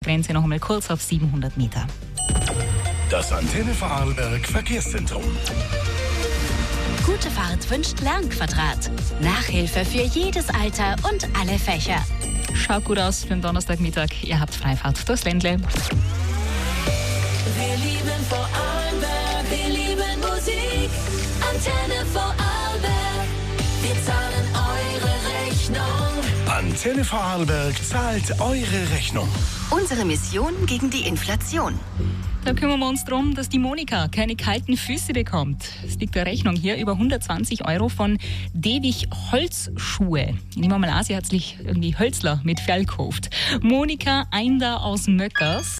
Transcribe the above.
Grenze noch einmal kurz auf 700 Meter. Das Antenne Vorarlberg Verkehrszentrum. Gute Fahrt wünscht Lernquadrat. Nachhilfe für jedes Alter und alle Fächer. Schaut gut aus für den Donnerstagmittag. Ihr habt Freifahrt durchs Ländle. Wir lieben Vorarlberg, wir lieben Musik. Antenne Vorarlberg, wir zahlen eure Rechnung. Antenne Vorarlberg zahlt eure Rechnung. Unsere Mission gegen die Inflation. Da kümmern wir uns darum, dass die Monika keine kalten Füße bekommt. Es liegt eine Rechnung hier über 120 € von Dewig Holzschuhe. Ich nehme mal an, sie hat sich irgendwie Hölzler mit Fell gekauft. Monika Einder aus Möckers.